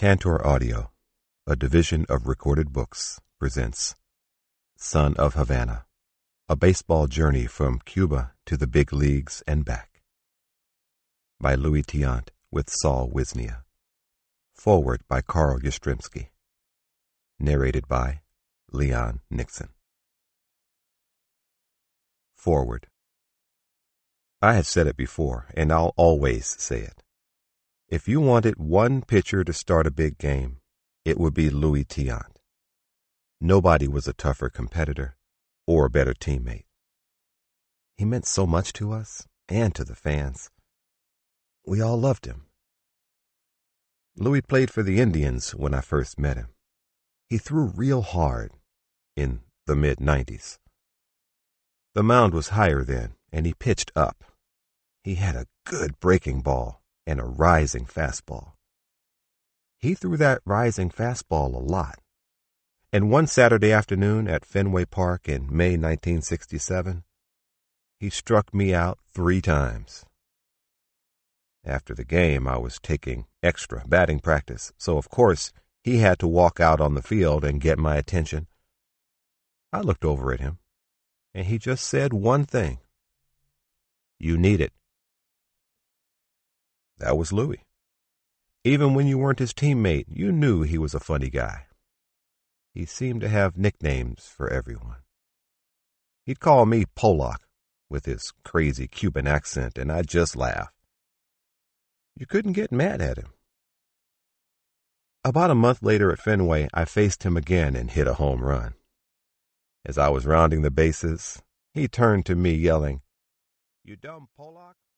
Tantor Audio, a division of Recorded Books, presents Son of Havana, a baseball journey from Cuba to the big leagues and back. By Louis Tiant with Saul Wisnia. Forward by Carl Yastrzemski. Narrated by Leon Nixon. Forward. I have said it before, and I'll always say it. If you wanted one pitcher to start a big game, it would be Louis Tiant. Nobody was a tougher competitor or a better teammate. He meant so much to us and to the fans. We all loved him. Louis played for the Indians when I first met him. He threw real hard in the mid-90s. The mound was higher then, and he pitched up. He had a good breaking ball and a rising fastball. He threw that rising fastball a lot. And one Saturday afternoon at Fenway Park in May 1967, he struck me out 3 times. After the game, I was taking extra batting practice, so of course he had to walk out on the field and get my attention. I looked over at him, and he just said one thing. "You need it." That was Louis. Even when you weren't his teammate, you knew he was a funny guy. He seemed to have nicknames for everyone. He'd call me Pollock with his crazy Cuban accent, and I'd just laugh. You couldn't get mad at him. About a month later at Fenway, I faced him again and hit a home run. As I was rounding the bases, he turned to me yelling, "You dumb Pollock,